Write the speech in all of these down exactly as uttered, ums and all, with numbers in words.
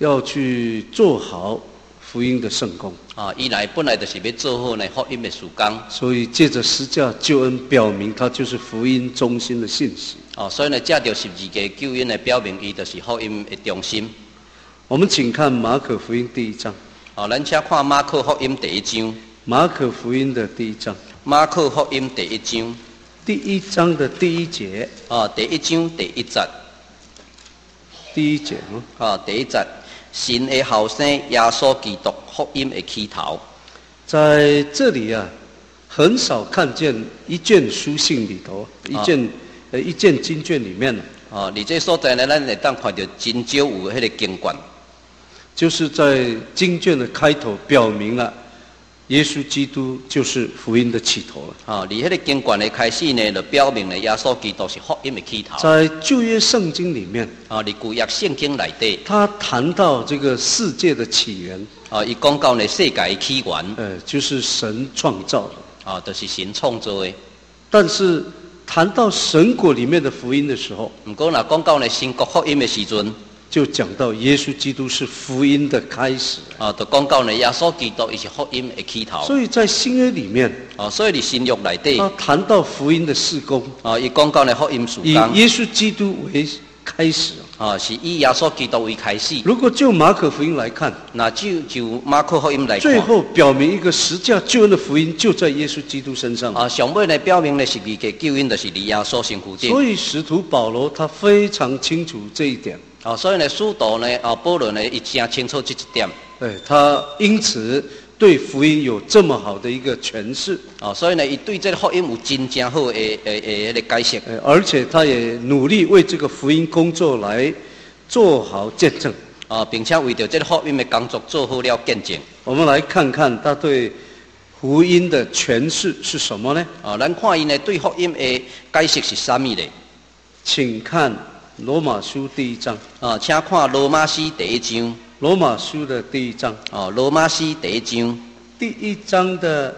要去做好福音的圣工。 啊，伊来本来就是要做好呢福音的事工。 所以借着十架救恩，表明它就是福音中心的信息。 哦，所以呢，借着十字架救恩来表明，伊就是福音的中心。 我们请看马可福音第一章。 哦，咱请看马可福音第一章。 马可福音的第一章。 马可福音第一章。 第一章的第一节。 哦，第一章第一节。 第一节哦。 哦，第一节，神的后生耶稣基督福音的起头。 在这里啊，很少看见一卷书信里头，一卷、哦、呃一卷经卷里面呢。 哦，你这所在呢，咱会当看到真少有迄个经卷。 就是在经卷的开头表明了，耶稣基督就是福音的起头了。 啊，你迄个经卷的开始呢，就表明了耶稣基督是福音的起头。 在旧约圣经里面， 啊，你旧约圣经内底， 他谈到这个世界的起源。 啊，伊讲到呢世界的起源， 呃，就是神创造的。 啊，就是神创造的。 但是谈到神国里面的福音的时候， 不过若讲到呢神国福音的时阵， 就讲到耶稣基督是福音的开始。 啊，就讲到呢耶稣基督伊是福音的起头。 所以在新约里面， 啊，所以你新约内底， 他谈到福音的事工， 啊，伊讲到呢福音事工， 以耶稣基督为开始。 啊，是以耶稣基督为开始。 如果就马可福音来看， 那就就马可福音来看， 最后表明一个十架救恩的福音就在耶稣基督身上。 啊，上尾呢表明呢十字架救恩就是离耶稣身躯顶。 所以使徒保罗他非常清楚这一点。 啊，所以呢，使徒呢，啊，保罗呢，伊真清楚这一点。 对，他因此对福音有这么好的一个诠释。 啊，所以呢，伊对这个福音有真正好的诶诶迄个解释。 而且他也努力为这个福音工作来做好见证。 啊，并且为着这个福音的工作做好了见证。 我们来看看他对福音的诠释是什么呢？ 啊，咱看伊呢对福音的解释是啥物呢？ 请看罗马书第一章。 啊，请看罗马书第一章。 罗马书的第一章。 哦，罗马书第一章。 第一章的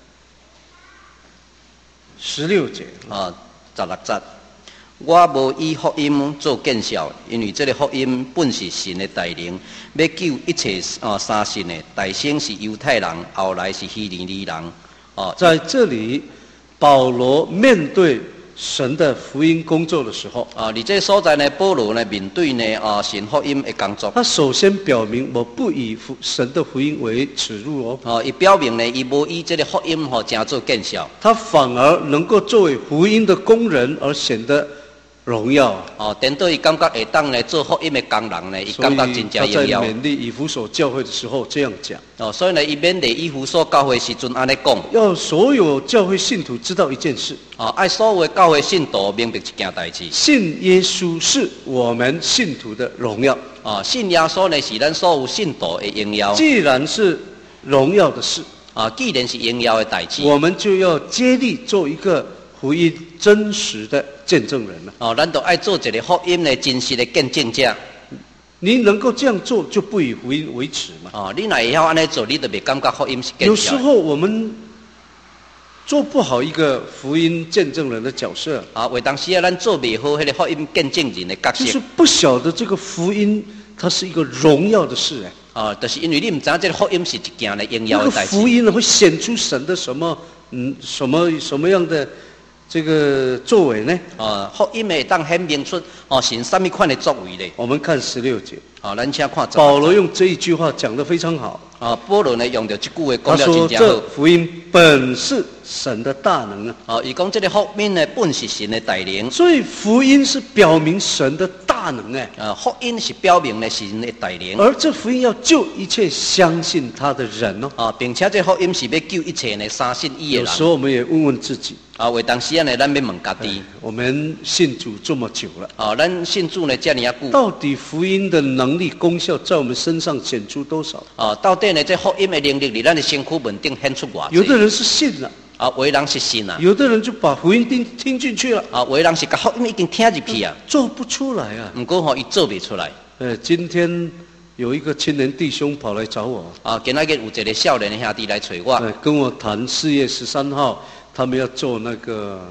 十六节。 啊，十六节。我无以福音做见效，因为这个福音本是神的大能，要救一切啊相信的。大先是犹太人，后来是希利尼人。哦， 在这里，保罗面对神的福音工作的时候， 啊，你这所在呢，保罗呢面对呢啊神福音的工作， 他首先表明我不以神的福音为耻辱哦。 哦，伊表明呢，伊无以这个福音吼真做见效， 他反而能够作为福音的工人而显得荣耀。 哦，等到伊感觉会当呢做福音的工人呢，伊感觉真正荣耀。 他在勉励以弗所教会的时候这样讲。 哦，所以呢，伊勉励以弗所教会时阵安尼讲， 要所有教会信徒知道一件事。 哦，爱所有的教会信徒明白一件代志， 信耶稣是我们信徒的荣耀。 哦，信耶稣呢是咱所有信徒的荣耀。 既然是荣耀的事， 啊，既然是荣耀的代志， 我们就要接力做一个福音真实的见证人了。 哦，咱都爱做一个福音的真实的见证者。 你能够这样做，就不以福音为耻嘛。 哦，你若会晓安尼做，你就袂感觉福音是见效。 有时候我们做不好一个福音见证人的角色啊，为当时啊，咱做袂好迄个福音见证人的角色， 就是不晓得这个福音它是一个荣耀的事哎。 啊，就是因为你唔知道这个福音是一件呢荣耀的代志。 那个福音呢，会显出神的什么嗯什么什么样的这个作为呢？ 啊，福音会当显明出哦神什么款的作为呢？ 我们看十六节。 啊，咱请看。 保罗用这一句话讲得非常好。 啊，保罗呢用到这句话他说：“ 讲了真正好。 这福音本是神的大能啊！” 啊，伊讲这个福音呢本是神的大能。 所以福音是表明神的大能哎。 啊，福音是表明呢神的大能。 而这福音要救一切相信他的人哦。 啊，并且这福音是要救一切呢相信伊的人。 有时候我们也问问自己。 啊，为当时啊呢，咱要问家己。 我们信主这么久了。 啊，咱信主呢这么久。 到底福音的能力功效在我们身上显出多少？ 啊，到底呢这福音的能力伫咱的身躯门顶显出偌济？ 有的人是信了。 啊，有的人是信啊。 有的人就把福音听听进去了。 啊，有的人是把福音已经听入去啊。 做不出来啊。 不过吼，伊做不出来。 呃，今天有一个青年弟兄跑来找我。 啊，今仔日有一个少年的兄弟来找我。 跟我谈四月十三号，他们要做那个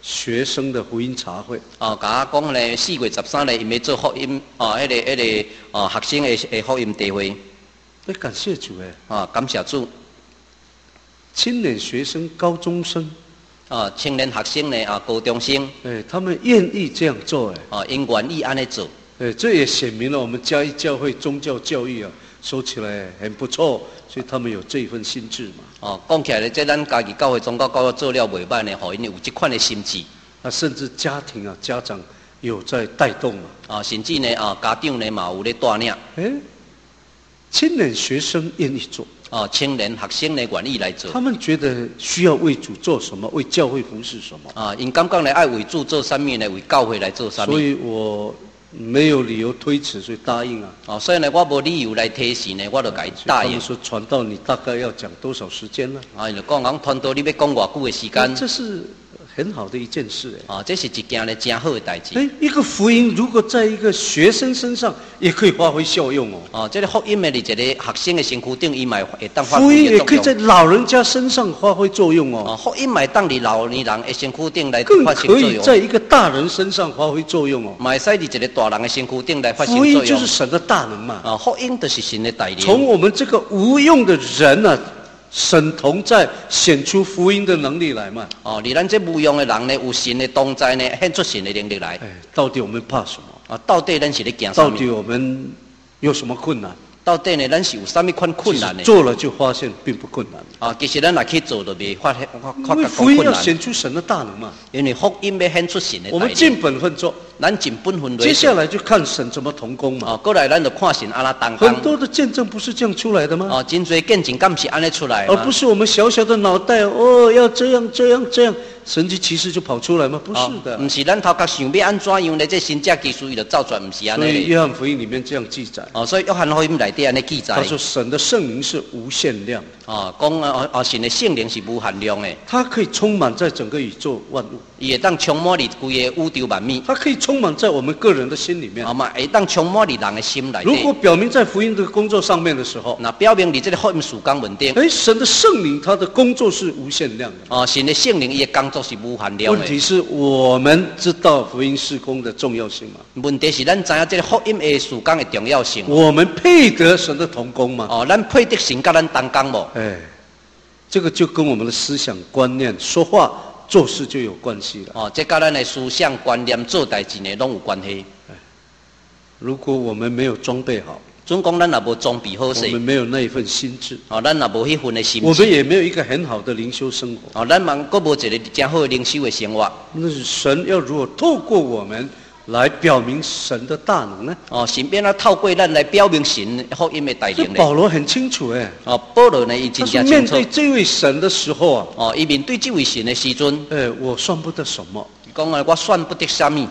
学生的福音茶会。 哦，甲我讲咧，四月十三日，因要做福音，哦，迄、那个、迄、那个，哦，学生的的福音大会。 哎，感谢主哎！ 啊，感谢主。 青年学生、高中生， 啊，青年学生呢，啊，高中生， 哎，他们愿意这样做哎。 啊，因愿意安尼做。 哎，这也显明了我们嘉义教会宗教教育啊，说起来很不错，所以他们有这一份心智嘛。 哦，讲起来咧，这咱家己教会宗教教育做了袂歹呢，互因有这款的心智。 啊，甚至家庭啊，家长有在带动嘛。 啊，甚至呢，啊，家长呢嘛有咧带领。 哎，青年学生愿意做。 哦，青年学生呢愿意来做。 他们觉得需要为主做什么，为教会服侍什么。 啊，因感觉呢爱为主做啥物呢？为教会来做啥物？ 所以我没有理由推辞，所以答应啊。 哦，所以呢，我无理由来推辞呢，我就甲伊答应。 他们说传道你大概要讲多少时间呢？ 啊，就讲讲传道你要讲偌久的时间？ 这是很好的一件事哎。 啊，这是一件呢真好的代志。 哎，一个福音如果在一个学生身上也可以发挥效用哦。 哦，这个福音的伫一个学生的身躯顶，伊嘛会当发挥福音也作用。 可以在老人家身上发挥作用哦。 哦，福音嘛会当伫老年人的身躯顶来更发生作用。 可以在一个大人身上发挥作用哦。 嘛会使伫一个大人的身躯顶来发生福作用。 音就是神的大能嘛。 啊，福音就是神的带领。 从我们这个无用的人呢、啊。神同在显出福音的能力来嘛？ 哦，而咱这无用的人呢，有神的同在呢，显出神的能力来。 哎，到底我们怕什么？ 啊，到底咱是咧惊啥物？ 到底我们有什么困难？ 到底呢，咱是有啥物款困难呢？ 做了就发现并不困难。 啊，其实咱若去做，就袂发现发因为福音要显出神的大能嘛。 因为福音要显出神的大能。 我们尽本分做， 咱尽本分做。 接下来就看神怎么同工嘛。 啊，过来咱就看神安那同工。 很多的见证不是这样出来的吗？ 哦，真多见证敢是安尼出来而不是我们小小的脑袋哦，要这样这样这样，神迹奇事就跑出来吗？不是的。 不是咱头壳想要安怎样呢？这神迹奇事伊就造出来，不是安尼。 所以约翰福音里面这样记载。 哦，所以约翰福音内底安尼记载。 他说神的圣灵是无限量的。 哦，讲啊啊，神的圣灵是无限量的。 它可以充满在整个宇宙万物。 伊会当充满伫规个宇宙万米。 它可以充满在我们个人的心里面。 啊嘛，会当充满伫人的心内底。 如果表明在福音的工作上面的时候， 那表明伫这个福音事工稳定。 哎，神的圣灵他的工作是无限量的。 哦，神的圣灵伊的工作是无限量的。 问题是我们知道福音事工的重要性吗？ 问题是咱知影这个福音的事工的重要性。 我们配得神的同工吗？ 哦，咱配得神甲咱同工无？ 哎，这个就跟我们的思想观念、说话、做事就有关系了。 哦，这跟咱的思想观念、做代志呢，拢有关系。 如果我们没有装备好， 总讲咱若无装备好势， 我们没有那一份心智， 哦，咱若无迄份的心智， 我们也没有一个很好的灵修生活。 哦，咱嘛阁无一个真好的灵修的生活。 那是神要如何透过我们来表明神的大能呢？ 哦，神变啊透过咱来表明神福音的带领呢。 保罗很清楚哎。 哦，保罗呢，伊真正清楚。 面对这位神的时候啊， 哦，伊面对这位神的时阵， 哎，我算不得什么。 讲啊，我算不得什么。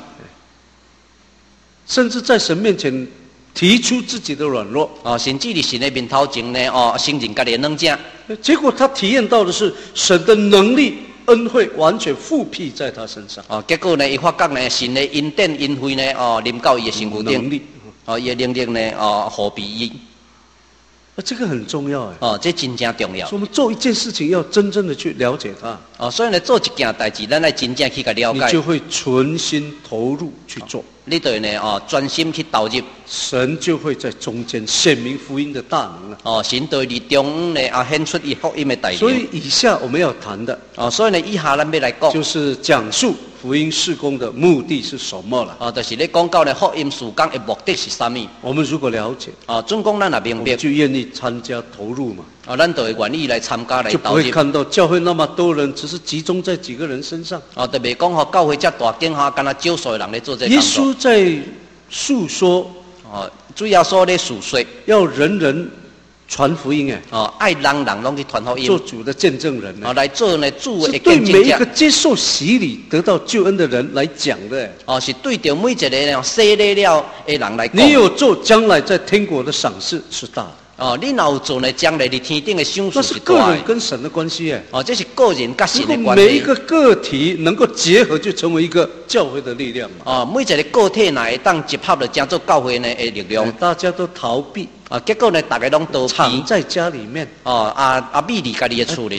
甚至在神面前提出自己的软弱。 哦，甚至伫神的面头前呢，哦，承认家己的软弱。 结果他体验到的是神的能力。恩惠完全复辟在他身上。 哦，结果呢，伊发觉呢，神的恩典恩惠呢，哦，临到伊的身躯顶。 能力， 哦，伊的能力呢，哦，何必伊？ 啊，这个很重要哎。 哦，这真正重要。 所以我们做一件事情要真正的去了解它。 哦，所以呢，做一件代志，咱来真正去甲了解。 你就会存心投入去做。哦、 你对呢，哦，专心去投入。 神就会在中间显明福音的大能了。 哦，神对你中呢啊显出伊福音的带领。 所以以下我们要谈的， 哦，所以呢，以下咱要来讲， 就是讲述福音事工的目的是什么了。 哦，就是咧讲到呢福音事工的目的是啥物？ 我们如果了解， 哦，总讲咱若明白， 就愿意参加投入嘛。 哦，咱就会愿意来参加来投入。 就不会看到教会那么多人，只是集中在几个人身上。 哦，就袂讲吼教会遮大间哈，干那少数的人咧做这工作。 耶稣在诉说， 哦，主要说咧诉说， 要人人传福音哎。 哦，爱人人拢去传福音， 做主的见证人。 哦，来做呢主的见证者。是对每一个接受洗礼、得到救恩的人来讲的。 哦，是对着每一个呢洗礼了的人来讲。 你有做，将来在天国的赏赐是大的。 哦，你若有做呢，将来你天顶的赏赐是大的。 那是个人跟神的关系哎。 哦，这是个人跟神的关系。每一个个体能够结合，就成为一个教会的力量嘛。 哦，每一个个体若会当结合，就叫做教会呢的力量。 大家都逃避啊，结果呢，大家拢逃避。 藏在家里面。 哦，啊啊，秘伫家己的厝里。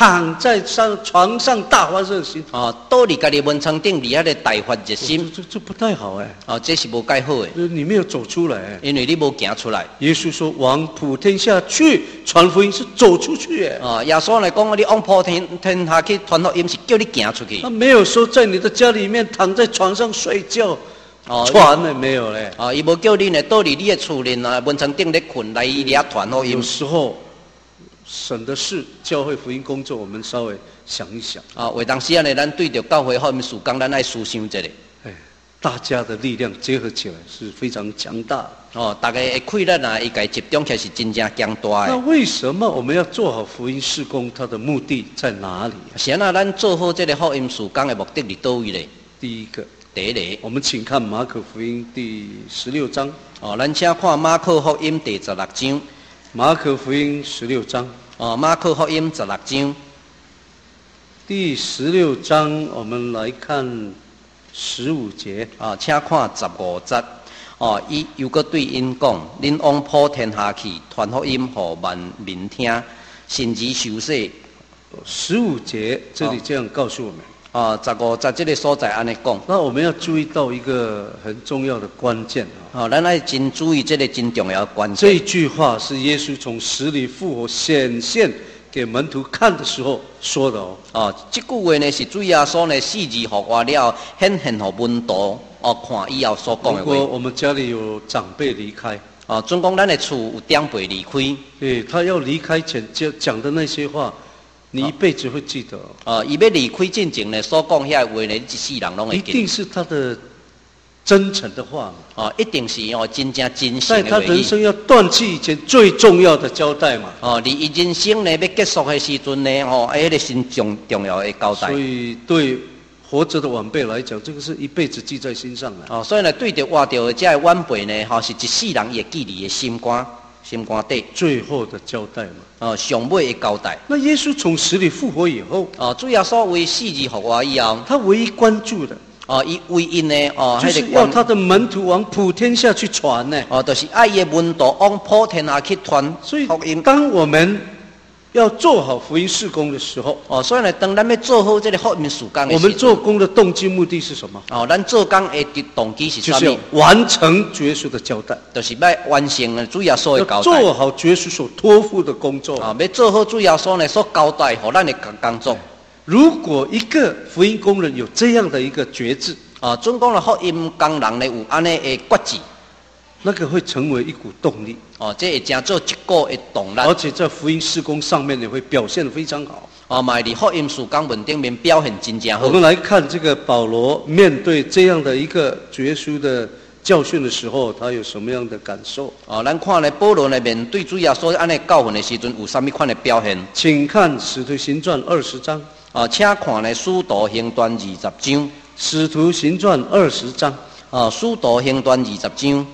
躺在上床上大发热心。 哦，倒伫家己文昌顶，伫遐个大发热心。 这这这不太好哎。 哦，这是无介好诶。 你没有走出来， 因为你无行出来。 耶稣说：“往普天下去传福音，是走出去。”哎， 哦，耶稣来讲，你往普天天下去传福音，是叫你行出去。 他没有说在你的家里面躺在床上睡觉。哦，传了没有嘞？ 啊，伊无叫你呢，倒伫你的厝里啊，文昌顶咧困来伊遐传福音。 有时候省的是教会福音工作，我们稍微想一想。 啊，为当时啊呢，咱对着教会福音事工，咱爱思想一下。 哎，大家的力量结合起来是非常强大的。 哦，大家的气力啊，伊家集中起来是真正强大的。 那为什么我们要做好福音事工？它的目的在哪里？ 先啊，咱做好这个福音事工的目的伫倒位咧？ 第一个。 第一个， 我们请看马可福音第十六章。 哦，咱请看马可福音第十六章。 马可福音十六章。 哦，马可福音十六章。 第十六章，我们来看十五节。 啊，请看十五节。哦，伊又搁对因讲：恁往普天下去，传福音，互万民听，甚至受洗。 十五节这里这样告诉我们。 啊，十五在这个所在安尼讲， 那我们要注意到一个很重要的关键啊！ 哦，咱爱真注意这个真重要的关键。 这句话是耶稣从死里复活显现给门徒看的时候说的哦。 哦，这句话呢是主耶稣呢死而复活了，显现给门徒哦看以后所讲的话。 如果我们家里有长辈离开， 哦，总讲咱的厝有长辈离开， 对他要离开前讲讲的那些话。你一辈子会记得哦，伊要离开之前呢，所讲遐话呢，一世人拢会记。 一定是他的真诚的话嘛。 哦，一定是哦，真正真心的在他人生要断气以前最重要的交代嘛。 哦，你伊人生呢要结束的时阵呢，哦，哎，迄个是重重要的交代。 所以对活着的晚辈来讲，这个是一辈子记在心上的。 哦，所以呢，对着活着的这晚辈呢，吼、哦，是一世人会记你的心肝。心肝底最后的交代嘛， 哦，上尾的交代。 那耶稣从死里复活以后， 哦，主要所为死而复活以后， 他唯一关注的， 哦，伊唯一呢，哦， 就是要他的门徒往普天下去传呢。 哦，就是爱伊的门徒往普天下去传。 所以，当我们要做好福音事工的时候， 哦，所以呢，当咱要做好这个福音事工的时候， 我们做工的动机目的是什么？ 哦，咱做工的动机是什么？ 就是要完成主耶稣的交代， 就是要完成主耶稣的交代， 要做好主耶稣所托付的工作。 啊、哦，要做好主耶稣呢所交代给咱的工作。 如果一个福音工人有这样的一个觉志， 啊，总讲了福音工人呢有安尼的决志。 那个会成为一股动力哦，这会成做一股的动力，而且在福音事工上面也会表现得非常好。 哦，嘛伫福音事工文顶面表现真正好。 我们来看这个保罗面对这样的一个主耶稣的教训的时候，他有什么样的感受？ 哦，咱看呢，保罗呢面对主耶稣安尼教训的时阵，有啥物款的表现？ 请看《使徒行传》二十章。 哦，请看呢《使徒行传》二十章，《 使徒行传》二十章。 哦，《使徒行传》二十章。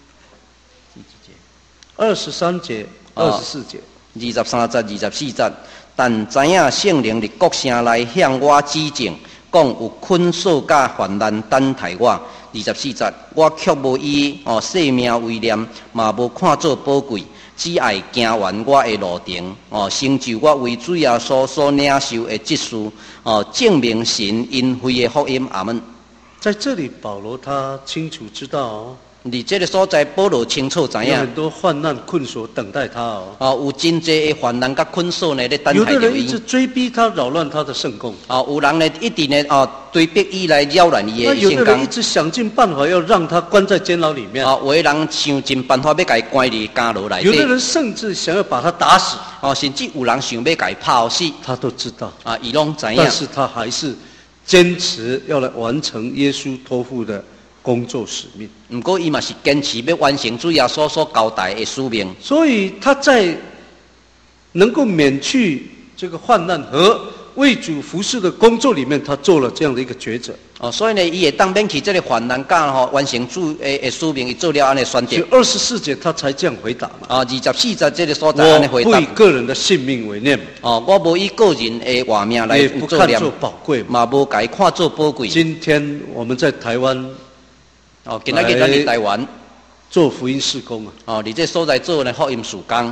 二十三节、二十四节、 二十三节、二十四节，但知影圣灵伫各城内向我指证，讲有困锁甲患难等待我。二十四节，我却无以哦性命为念，嘛无看作宝贵，只爱行完我的路程，哦，成就我为主耶稣所领受的职事，哦，证明神因非的福音。阿门。 在这里，保罗他清楚知道哦。 你这个所在，保罗清楚知影， 有很多患难困锁等待他哦。 哦，有真济的患难甲困锁呢，在等待着伊。 有的人一直追逼他，扰乱他的圣工。 哦，有人呢一直呢哦追逼伊来扰乱伊的圣工。 那有的人一直想尽办法要让他关在监牢里面。 哦，有的人想尽办法要甲伊关入监牢内底。 有的人甚至想要把他打死。 哦，甚至有人想要甲伊抛死。 他都知道。 啊，伊拢知影。 但是他还是坚持要来完成耶稣托付的工作使命。 不过，伊嘛是坚持要完成主耶稣所交代的使命。 所以他在能够免去这个患难和为主服侍的工作里面，他做了这样的一个抉择。 哦，所以呢，伊会当免去这个患难甲吼完成主的的使命，伊做了安尼选择。 二十四节他才这样回答嘛。 啊，二十四节这个所在安尼回答。 我不以个人的性命为念。 哦，我无以个人的活命来也不看作宝贵嘛，无甲伊看作宝贵。 今天我们在台湾。 哦，今仔日咱伫台湾做福音事工啊！ 哦，你这所在做呢福音事工，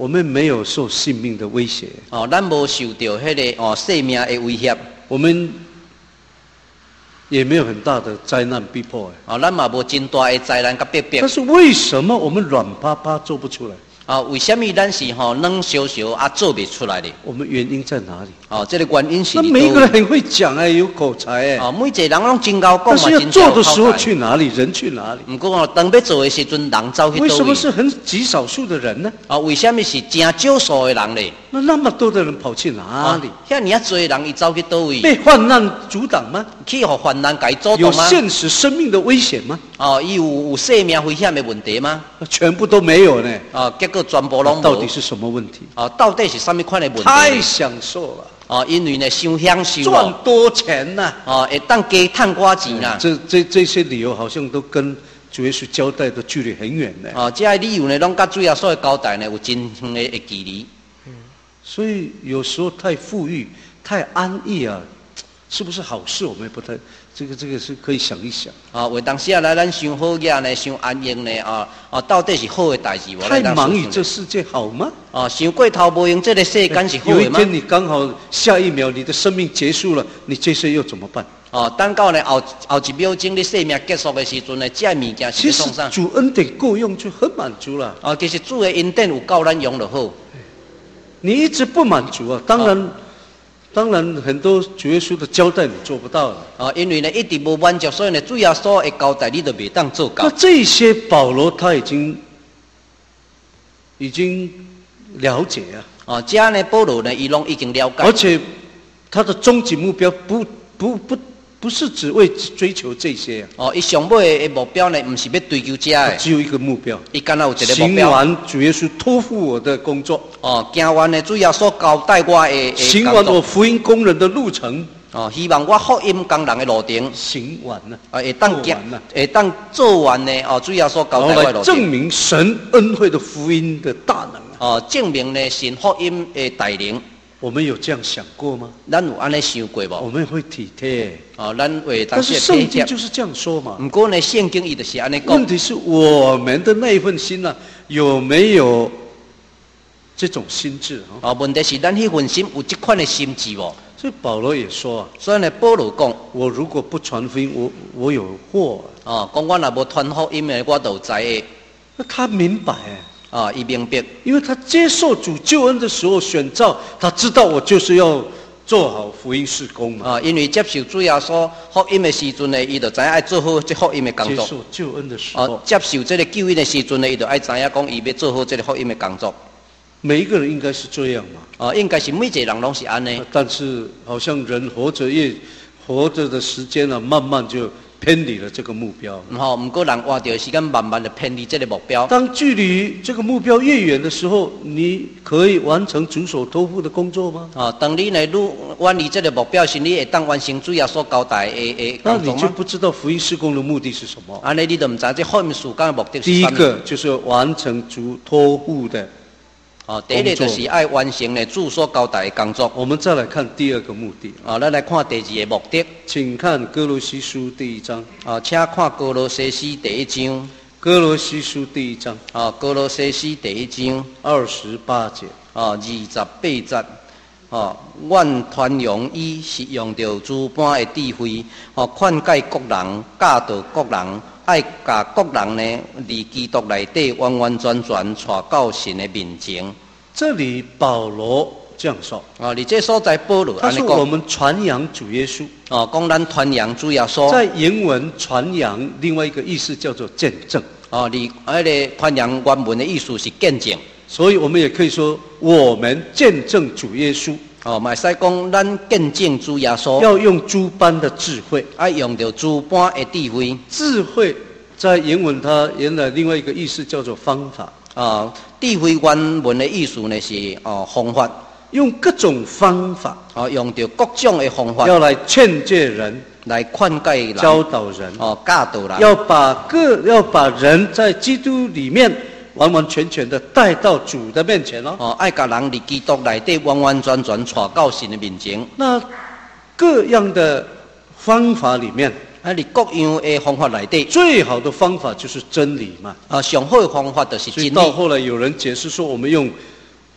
我们没有受性命的威胁。 哦，咱无受到迄个哦生命的威胁。 我们也没有很大的灾难逼迫。 哦，咱嘛无真大的灾难甲逼迫。 但是为什么我们软趴趴做不出来？ 啊，为什么咱是吼软烧烧啊做不出来的？ 我们原因在哪里？ 哦，这个原因是。 那每一个人很会讲哎，有口才哎。 哦，每一个人拢真高讲嘛， 但是要做的时候去哪里？人去哪里？ 不过哦，当要做的时阵，人走去倒位。 为什么是很极少数的人呢？ 啊，为什么是真少数的人呢？ 那那么多的人跑去哪里？ 遐尼啊多人，伊走去倒位？ 被患难阻挡吗？ 去互患难改阻挡吗？有现实生命的危险吗？ 哦，伊有有生命危险的问题吗？ 全部都没有呢。 啊，结果全部拢无。 到底是什么问题？ 啊，到底是什么款的问题？ 太享受了。 啊，因为呢，想享受。 赚多钱呐！ 啊，会当加赚寡钱啦。 这这这些理由好像都跟主耶稣交代的距离很远呢。 啊，这些理由呢，拢甲主耶稣的交代呢有真远的距离。 嗯，所以有时候太富裕、太安逸啊，是不是好事？我们也不太，这个这个是可以想一想。 啊，为当时啊来，咱想好嘢呢，想安逸呢，啊啊，到底是好的代志无？ 太忙于这世界好吗？ 啊，想过头无用，这个世间是好的吗？ 有一天你刚好下一秒你的生命结束了，你这些又怎么办？ 哦，等到呢后后一秒钟你生命结束的时阵呢，这物件是送上。 其实主恩典够用就很满足了。 啊，其实主的恩典有够咱用就好。 你一直不满足啊，当然。哦当然，很多主耶稣的交代你做不到了啊，因为呢一直无满足，所以呢主耶稣的交代你都未当做到。 那这些保罗他已经已经了解啊。 啊，这样呢保罗呢伊拢已经了解。 而且他的终极目标不不不不是只为追求这些啊。 哦，伊上尾的目标呢，不是要追求这个。 只有一个目标。 伊干那有一个目标。 行完主耶稣托付我的工作。 哦，行完呢主耶稣交代我的。 行完我福音工人的路程。 哦，希望我福音工人的路程。 行完了。 啊，会当行，会当做完呢。哦，主耶稣交代我的路程。 证明神恩惠的福音的大能。 哦，证明呢神福音的大能。 我们有这样想过吗？ 咱有安尼想过无？ 我们会体贴。 哦，咱会当。 但是圣经就是这样说嘛。 不过呢，圣经伊就是安尼讲。 问题是我们的那一份心呢、啊，有没有这种心智啊？ 哦，问题是咱迄份心有这款的心智无？ 所以保罗也说啊。 所以呢，保罗讲， 我如果不传福音，我我有祸、 啊。哦，讲我若无传福音的，我就有灾的。 那他明白哎。 啊，伊明白， 因为他接受主救恩的时候选召，他知道我就是要做好福音事工嘛。 啊，因为接受主耶稣福音的时阵呢，伊就知影爱做好这福音的工作。 接受救恩的时候， 啊，接受这个救恩的时阵呢，伊就爱知影讲伊要做好这个福音的工作。 每一个人应该是这样嘛。 啊，应该是每一个人拢是安尼。 但是好像人活着越活着的时间呢、啊，慢慢就偏离了这个目标。 好，不过人活着时间慢慢的偏离这个目标。 当距离这个目标越远的时候，你可以完成主所托付的工作吗？ 啊，当你呢越远离这个目标时，你会当完成主耶稣交代的的工作吗？ 那你就不知道福音事工的目的是什么。 安尼你就唔知这福音事工的目的是什么。第一个就是完成主托付的。 哦，第一个就是爱完成呢主所交代的工作。 我们再来看第二个目的。 啊，咱来看第二个目的。 请看哥罗西书第一章。 啊，请看哥罗西书第一章。 哥罗西书第一章。 啊，哥罗西书第一章二十八节。 啊，二十八节。哦，阮传扬伊是用着诸般的智慧，哦，劝诫各人，教导各人，爱甲各人呢，伫基督内底完完全全带到神的面前。 这里保罗这样说。 啊，你这所在保罗， 他说我们传扬主耶稣。 哦，讲咱传扬主耶稣。 在原文传扬另外一个意思叫做见证。 哦，你那个传扬原文的意思是见证。所以我们也可以说，我们见证主耶稣。 哦，嘛使讲咱见证主耶稣， 要用诸般的智慧， 爱用着诸般的智慧。 智慧在原文它原来另外一个意思叫做方法。 啊，智慧原文的意思呢是哦方法， 用各种方法， 哦用着各种的方法， 要来劝诫人， 来劝诫人， 教导人， 哦教导人， 要把各要把人在基督里面。完完全全的带到主的面前哦。 哦，爱甲人伫基督内底完完全全带到神的面前。 那各样的方法里面， 啊，你各样的方法内底， 最好的方法就是真理嘛。 啊，上好的方法就是真理。 到后来有人解释说，我们用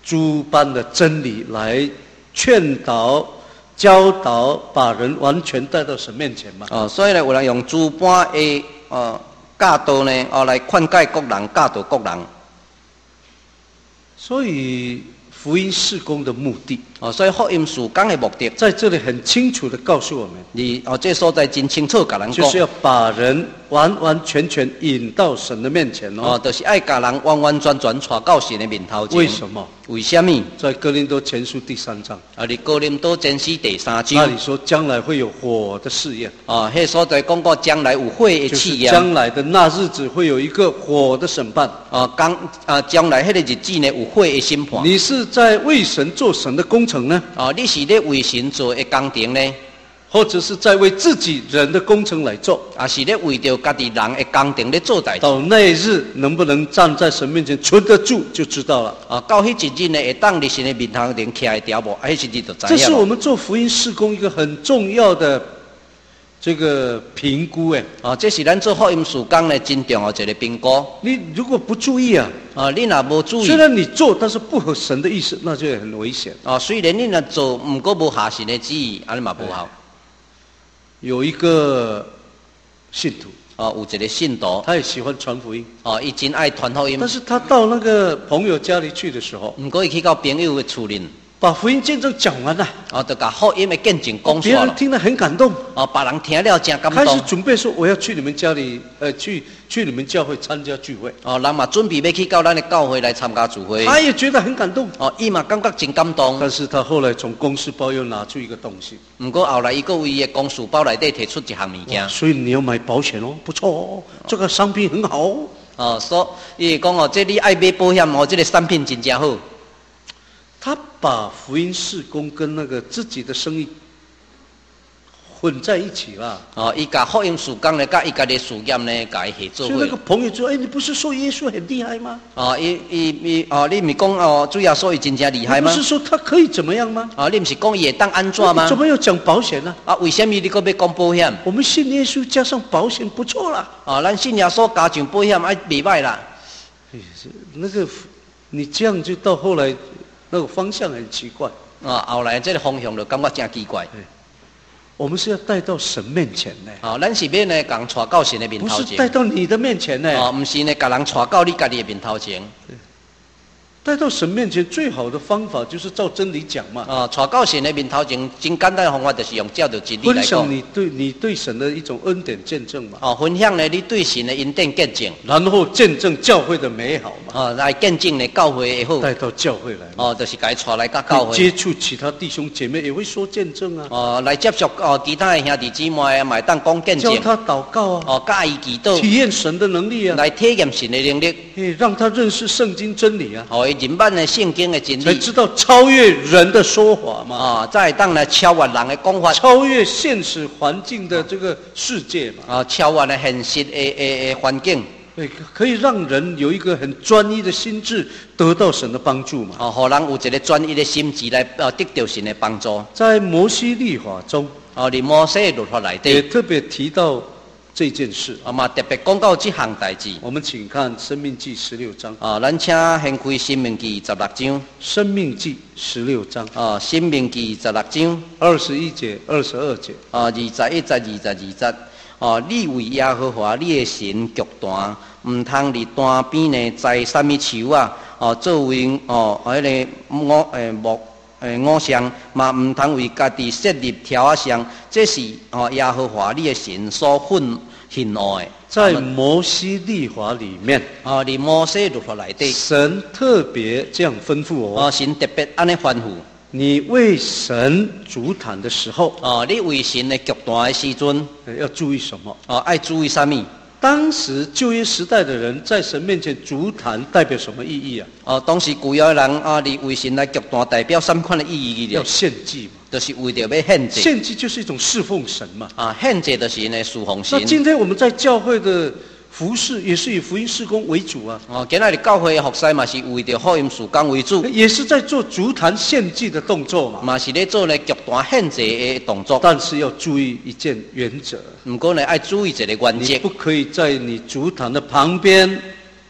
诸般的真理来劝导、教导，把人完全带到神面前嘛。 哦，所以呢，有人用诸般的呃教导呢，哦来劝诫各人、教导各人。 所以福音事工的目的， 哦，所以福音事工的目的， 在这里很清楚的告诉我们， 你哦这所在真清楚甲人讲， 就是要把人完完全全引到神的面前哦。 哦，就是爱甲人完完全全带到神的面头前。 为什么？ 为什么？ 在哥林多前书第三章， 啊，你哥林多前书第三章， 那里说将来会有火的试验。 哦，迄所在讲过将来有火的就是试验。 将来的那日子会有一个火的审判。 哦，将啊将来迄个日子呢有火的审判。 你是在为神做神的工程呢？ 哦，你是咧为神做的工程呢？ 或者是在为自己人的工程来做， 啊，是咧为着家己人的工程咧做代志。 到那日能不能站在神面前存得住，就知道了。 啊，到迄一日呢，会当伫神的面头前徛会条无？啊，迄一日就知影。 这是我们做福音事工一个很重要的这个评估哎。 啊，这是咱做福音事工呢真重要一个评估。 你如果不注意啊， 啊，你若无注意， 虽然你做，但是不合神的意思，那就很危险。 啊，虽然你若做，毋过无下神的旨意，安尼嘛无效。 有一个信徒， 哦，有一个信徒， 他也喜欢传福音， 哦，伊真爱传福音， 但是他到那个朋友家里去的时候， 毋过伊去到朋友的厝里， 把福音见证讲完了， 哦，就甲福音的见证讲别煞了， 人听了很感动， 哦，别人听了真感开始动， 准备说我要去你们家里，呃，去去你们教会参加聚会。 哦，人嘛准备要去到咱的教会来参加聚会， 他也觉得很感动， 哦，伊嘛感觉真感动， 但是他后来从公事包又拿出一个东西， 毋过后来伊个为伊的公事包内底摕出一项物件， 所以你要买保险哦，不错哦，这个商品很好哦。 哦，所以讲哦，这你爱买保险哦，这个产品真正好。 他把福音事工跟那个自己的生意混在一起了。 哦，伊甲福音事工呢，甲伊家己事业呢，甲伊合作伙所以那个。朋友说：“哎，你不是说耶稣很厉害吗？ 哦，伊伊伊哦，你毋是讲哦，主要说伊真正厉害吗？ 你不是说他可以怎么样吗？ 哦，你毋是讲伊会当安怎吗？ 怎么又讲保险呢？ 啊，为什么你搁要讲保险？ 我们信耶稣加上保险不错啦。 哦，咱信耶稣加上保险，哎，袂歹啦。 哎，那个你这样就到后来那个方向很奇怪。 哦，后来这个方向就感觉真奇怪。 我们是要带到神面前呢。 哦，咱是要呢，共人带到神的面不是头前。 带到你的面前呢。 哦，毋是呢，甲人带到你家己的面头前。 带到神面前最好的方法就是照真理讲嘛。 哦，带到神的面头前，真简单的方法就是用照着真理来讲。 分享你对你对神的一种恩典见证嘛。 哦，分享呢，你对神的恩典见证。 然后见证教会的美好嘛。 哦，来见证呢教会的好。 带到教会来嘛。 哦，就是甲伊带来甲教会。 接触其他弟兄姐妹也会说见证啊。 哦，来接触哦其他的兄弟姊妹啊，买当讲见证。 教他祷告啊。 哦，教伊祈祷。 体验神的能力啊。 来体验神的能力。 嘿，让他认识圣经真理啊。 哦，认捌呢圣经的真理。 才知道超越人的说法嘛。 啊，再当来超越人的讲法。 超越现实环境的这个世界嘛。 啊，超越呢现实的的的环境。 对，可以让人有一个很专一的心智，得到神的帮助嘛。 哦，互人有一个专一的心智来呃得到神的帮助。 在摩西律法中， 哦，伫摩西律法内底也特别提到这件事。 啊嘛，特别讲到这项代志。 我们请看《生命记》十六章。 啊，咱请先开《生命记》十六章。《 生命记》十六章。 啊，《生命记》十六章。 二十一节、二十二节。 啊，二十一节、二十二节。哦，你为耶和华你的神剧坛，毋通伫坛边呢栽什么树啊？哦，作为哦，迄个偶诶木诶偶像，嘛毋通为家己设立条啊像，这是哦耶和华你的神所愤恨恶的。 在摩西律法里面， 哦，伫摩西律法内底， 神特别这样吩咐我。 哦，神特别安尼吩咐。 你为神主坛的时候， 哦，你为神的剧坛的时阵， 要注意什么？ 哦，爱注意什么？ 当时旧约时代的人在神面前主坛代表什么意义啊？ 哦，当时旧约的人啊，你为神来剧坛代表什么款的意义？ 要献祭嘛， 就是为着要献祭。 献祭就是一种侍奉神嘛。 啊，献祭就是呢侍奉神。 那今天我们在教会的服事也是以福音事工为主啊。 哦，今仔日教会的服侍嘛是为着福音事工为主， 也是在做足坛献祭的动作嘛。 嘛是咧做呢剧坛献祭的动作。 但是要注意一件原则。 不过呢，爱注意一个原则。 你不可以在你足坛的旁边，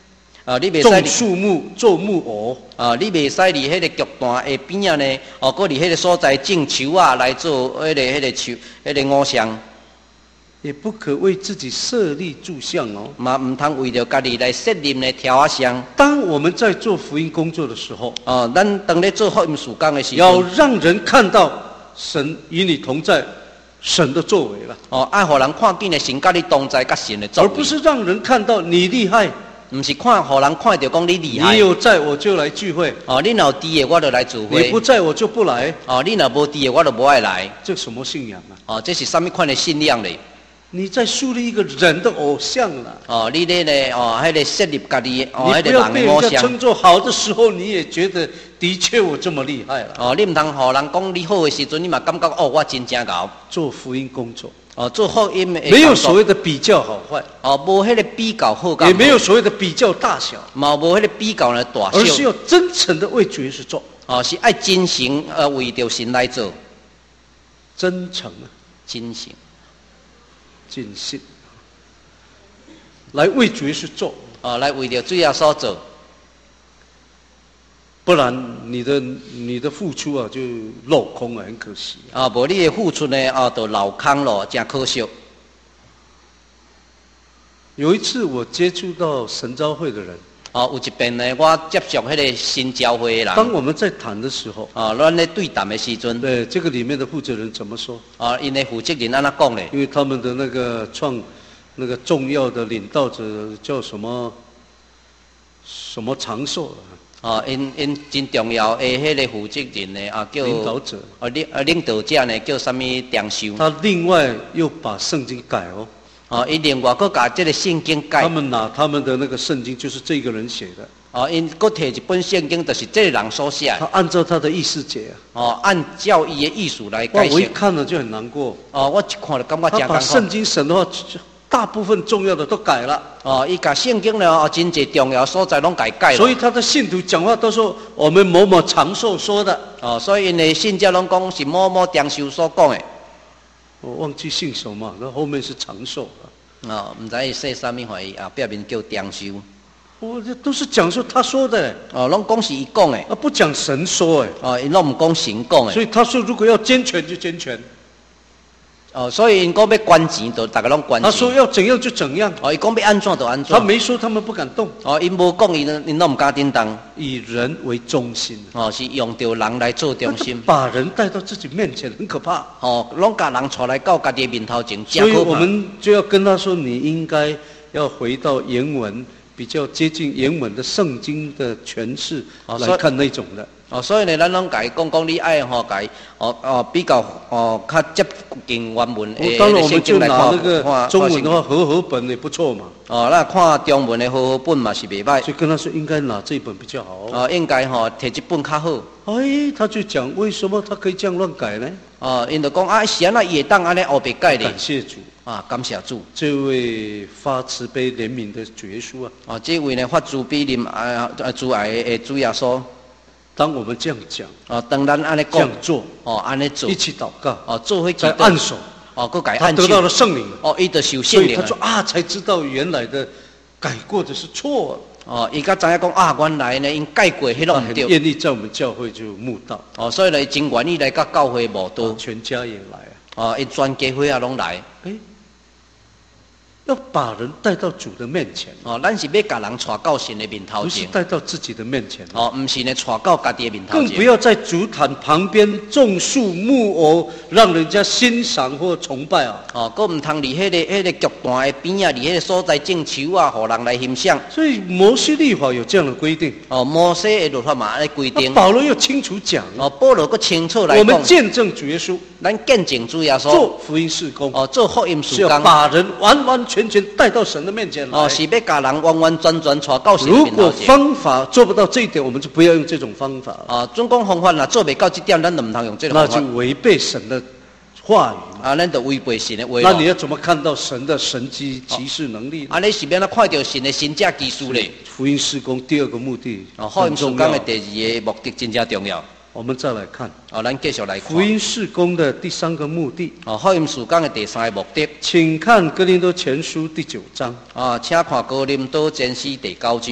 啊，你袂种使树木、做木偶。 啊，你袂使伫迄个剧团下边啊呢，哦，搁伫迄个所在种树啊来做迄、那个迄、那个树迄、那个偶像。 也不可为自己设立柱像哦， 嘛唔通为着家己来设立呢挑啊像。 当我们在做福音工作的时候， 哦，咱当咧做福音事工的时要候， 让人看到神与你同在，神的作为了， 哦，爱互人看见的神甲你同在，甲神的作而为， 不是让人看到你厉害， 唔是看互人看到讲你厉害。 你有在我就来聚会， 哦，你若有伫的我就来聚你会， 不在我就不来， 哦，你若无伫的我就无爱来。 这什么信仰啊？ 哦，这是什么款的信仰咧？ 你在树立一个人的偶像了。 哦，你咧呢？哦，迄、那个设立家己哦，迄、那你不要个人的偶像。 被人家称作好的时候，你也觉得的确我这么厉害了。 哦，你唔通互人讲你好的时阵，你嘛感觉哦，我真正牛。 做福音工作， 哦，做福音的没有所谓的比较好坏， 哦，无迄个比较好甲也没有所谓的比较大小， 嘛无迄个比较呢大小， 而是要真诚的为主耶稣做。 哦，是爱真诚呃为着神来做， 真诚啊， 真诚尽心，来为主耶稣做， 哦，来为着主要所做， 不然你的你的付出啊就落空了，很可惜啊，无你的付出呢，哦，就落空咯，真可惜。 有一次我接触到神召会的人， 哦，有一遍呢，我接触迄个新教会的人， 当我们在谈的时候， 哦，咱咧对谈的时阵， 对这个里面的负责人怎么说？ 哦，因的负责人安怎讲咧？ 因为他们的那个创那个重要的领导者叫什么什么长寿啊？ 哦，因因真重要的迄个负责人呢，啊叫领导者， 哦领呃领导者呢叫什么长寿？ 他另外又把圣经改哦。 哦，因另外佫把这个圣经改。 他们拿他们的那个圣经，就是这个人写的。 哦，因佫摕一本圣经，就是这个人所写。 他按照他的意思解啊。 哦，按照伊的意思来哇， 解释。 我一看了就很难过。 哦，我一看就感觉他真难过。 把圣经神的话，大部分重要的都改了。 哦，伊把圣经呢，哦，真侪重要所在拢改改了。 所以他的信徒讲话都说我们某某长寿说的。 哦，所以因的信者拢讲是某某长寿所讲的。 我忘记姓什么，那后面是长寿。 哦，唔知伊说啥物话，伊后壁面叫长寿。 我这都是讲说他说的。 哦，拢讲是伊讲的。 啊，不讲神说哎。 哦，因拢唔讲神讲的。 所以他说如果要捐权就捐权。 哦，所以因讲要捐钱，就大家拢捐钱。 他说要怎样就怎样。 哦，伊讲要安怎就安怎。 他没说他们不敢动。 哦，因无讲伊因拢唔敢叮当。 以人为中心。 哦，是用着人来做中心。 把人带到自己面前，很可怕。 哦，拢把人带来到家己面头前， 所以我们就要跟他说，你应该要回到原文，比较接近原文的圣经的诠释来看那种的。 哦，所以呢，咱拢甲伊讲讲，你爱吼甲伊哦哦比较哦较接近原文的当然我们就拿那看个中文的话，和合本也不错嘛。 哦，那看中文的和合本嘛是袂歹。 所以跟他说应该拿这本比较好。 哦，应该吼摕这本较好。 哎，他就讲为什么他可以这样乱改呢？ 哦，因就讲啊，是安那伊会当安尼后白改咧。 感谢主啊，感谢主。 这位发慈悲怜悯的主耶稣啊！ 哦，这位呢发慈悲怜啊啊主爱的主耶稣。 当我们这样讲， 哦，当咱安尼这样做， 哦，安尼做， 一起祷告， 哦，做会在按手， 哦，佮改按他得到了圣灵， 哦，伊得受圣灵， 所以他说啊，才知道原来的改过的是错。 哦，伊甲知影讲啊，原来呢，因改过迄拢唔对。 愿意在我们教会就慕道。 哦，所以呢，真愿意来甲教会慕道。 全家也来啊。哦，因全家伙也拢来。 诶。要把人带到主的面前。 哦，咱是要把人带到神的面头前， 不是带到自己的面前。 哦，不是呢，带到家己的面头前。 更不要在主坛旁边种树木偶，让人家欣赏或崇拜啊。 哦，佫唔通伫迄个迄个剧团的边啊，伫迄个所在种树啊，互人来欣赏。 所以摩西律法有这样的规定。 哦，摩西的律法嘛，安尼规定。 保罗又清楚讲。 哦，保罗佫清楚来讲。 我们见证主耶稣， 咱见证主耶稣， 做福音事工。 哦，做福音事工， 是要把人完完全全带到神的面前来。 哦，是要把人完完全全带到神的面头前。 如果方法做不到这一点，我们就不要用这种方法。 啊，总讲方法若做袂到这点，咱就唔通用这种方法。 那就违背神的话语嘛。 啊，咱就违背神的话。 那你要怎么看到神的神迹奇事能力？ 啊，你是要哪看到神的神迹奇事咧？ 福音事工第二个目的哦，福音事工的第二个目的真正重要。 我们再来看。 哦，咱继续来看。 福音事工的第三个目的。 哦，福音事工的第三个目的。 请看哥林多前书第九章。 啊，请看哥林多前书第九章。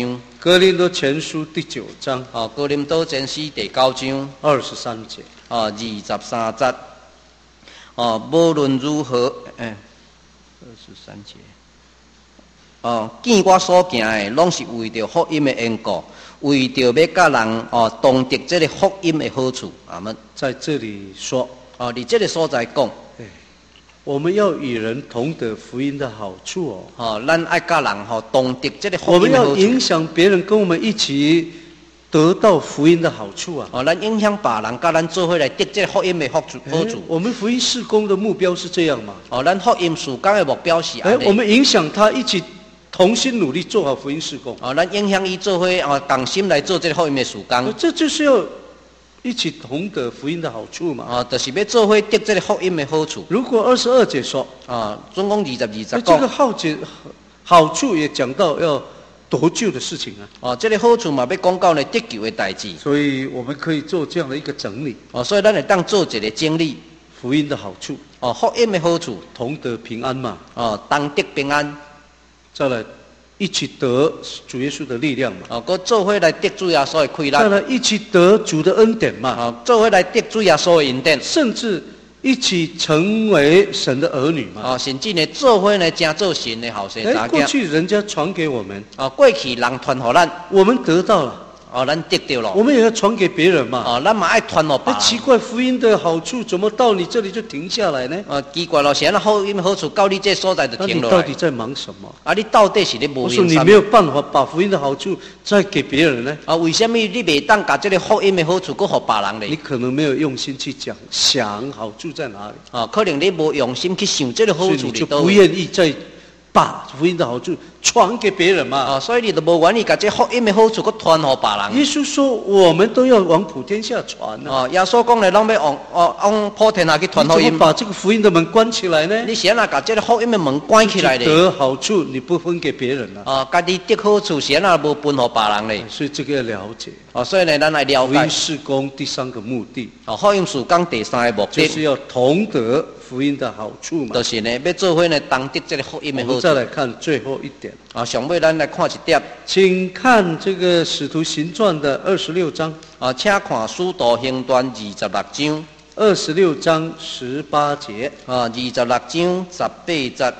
哥林多前书第九章哦，哥林多前书第九章二十三节。 哦，二十三节。哦，无论如何，诶、欸，二十三节。哦，见我所行的，拢是为着福音的缘故，为着要甲人哦同得这个福音的好处。阿们。 在这里说， 哦，你这个所在讲， 我们要与人同得福音的好处哦。 哦，咱爱甲人吼同得这个福我们音的好处。 要影响别人，跟我们一起得到福音的好处啊。 哦，咱影响别人，甲咱做伙来得这个福音的好处。好处。 我们福音事工的目标是这样嘛？ 哦，咱福音事工的目标是安尼。 我们影响他一起同心努力做好福音事工。 哦，咱影响伊做伙哦，同心来做这个福音的事工。 这就是要一起同得福音的好处嘛。 哦，就是要做伙得这个福音的好处。 如果二十二节说， 啊，总共二十二节讲。 这个好节好处也讲到要得救的事情啊。 哦，这个好处嘛，要讲到呢得救的代志。 所以我们可以做这样的一个整理。 哦，所以咱会当做一个整理。 福音的好处。 哦，福音的好处。 同得平安嘛。 哦，同得平安。 再来。一起得主耶稣的力量嘛， 哦，搁做伙来得主耶稣的快乐。 再来一起得主的恩典嘛， 哦，做伙来得主耶稣的恩典， 甚至一起成为神的儿女嘛。 哦，甚至呢，做伙呢，成做神的后生。 哎，过去人家传给我们， 哦，过去人传给咱， 我们得到了。 哦，咱得到了， 我们也要传给别人嘛。 哦，咱嘛爱传给别人。 奇怪，福音的好处怎么到你这里就停下来呢？ 啊，奇怪了，现在福音好处到你这所在就停落来。 那你到底在忙什么？ 啊，你到底是咧无？ 我说你没有办法把福音的好处再给别人呢？ 啊，为什么你袂当把这个福音的好处搁给别人呢？ 你可能没有用心去讲，想好处在哪里？ 啊，可能你无用心去想这个好处， 所以你就不愿意再把福音的好处传给别人嘛。 啊，所以你都无愿意把这福音的好处搁传给别人。 耶稣说，我们都要往普天下传啊。 哦，耶稣讲咧，拢要往哦往普天下去传福音。 你怎么把这个福音的门关起来呢？ 你先啊，把这个福音的门关起来咧。 得好处你不分给别人啊。 啊，家己得好处先啊，无分给别人咧。 所以这个要了解。 哦，所以呢，咱来了解。 福音事工第三个目的。 哦，福音事工第三个目的。 就是要同得福音的好处嘛。 就是呢，要做伙呢，同得这个福音的好处。 我们再来看最后一点。 啊，上尾咱来看一点。 请看这个《使徒行传》的二十六章。 啊，请看《使徒行传》二十六章。 二十六章十八节。 啊，二十六章十八节。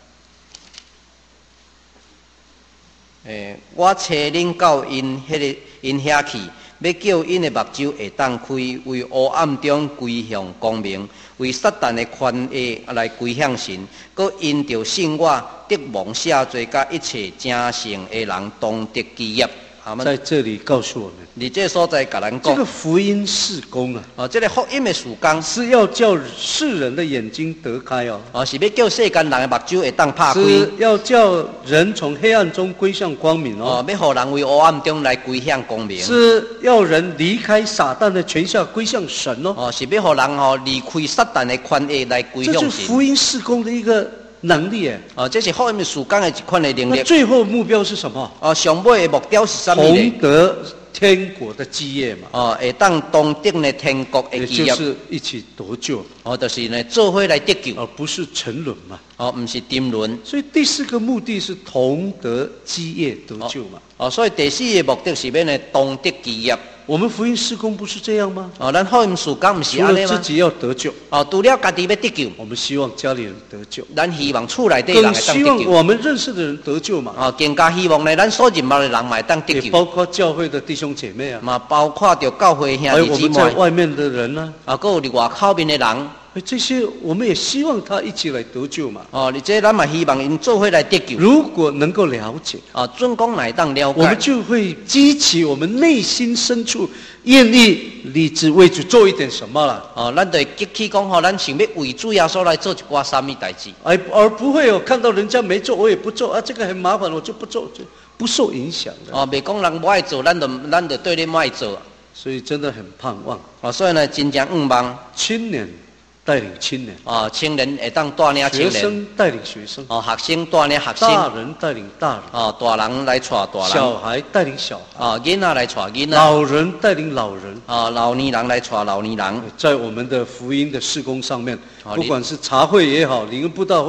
诶，我找恁到因迄个因遐去，要叫因的目睭会当开，为黑暗中归向光明，为撒旦的权威来归向神。佮因着信我，得蒙赦罪，甲一切正诚的人同得基业。 在这里告诉我们， 你这所在甲咱讲， 这个福音事工啊， 啊，这个福音的事工是要叫世人的眼睛得开哦， 啊，是要叫世间人的目睭会当拍开， 是要叫人从黑暗中归向光明哦， 啊，要互人为黑暗中来归向光明， 是要人离开撒旦的权下归向神哦， 啊，是要互人吼离开撒旦的权威来归向神， 这是福音事工的一个能力诶， 啊，这是福音的事工的一款的能力。 那最后目标是什么？ 啊，上尾的目标是什么呢？ 同得天国的基业嘛。 啊，会当同得呢天国的基业。 也就是一起得救。 哦，就是呢做伙来得救， 而不是沉沦嘛。 哦，不是沉沦。 所以第四个目的是同得基业得救嘛。 哦，所以第四个目的是要呢同得基业。 我们福音事工不是这样吗？ 哦，咱福音事工不是安尼吗？ 除了自己要得救， 哦，除了家己要得救， 我们希望家里人得救， 咱希望厝内底人会当得救， 更希望我们认识的人得救嘛。 哦，更加希望呢，咱所认识的人嘛会当得救， 也包括教会的弟兄姐妹啊， 嘛包括着教会兄弟姊妹， 还有我们在外面的人呢， 啊，还有伫外口面的人。 这些我们也希望他一起来得救嘛。 哦，而且咱嘛希望因做伙来得救。 如果能够了解， 啊，准讲来当了解， 我们就会激起我们内心深处愿意立志为主做一点什么了。 哦，咱就激起讲吼，咱想要为主耶稣来做一寡什么代志， 而而不会有看到人家没做，我也不做啊，这个很麻烦，我就不做，就不受影响的。 哦，袂讲人不爱做，咱就咱就对你不爱做。 所以真的很盼望。 哦，所以呢，真正盼望青年带领青年， 啊，青年会当带领青年， 学生带领学生， 哦，学生带领学生， 大人带领大人， 啊，大人来带大人， 小孩带领小孩， 啊，囡仔来带囡仔， 老人带领老人， 啊，老年人来带老年人， 在我们的福音的事工上面，不管是茶会也好，灵恩布道会，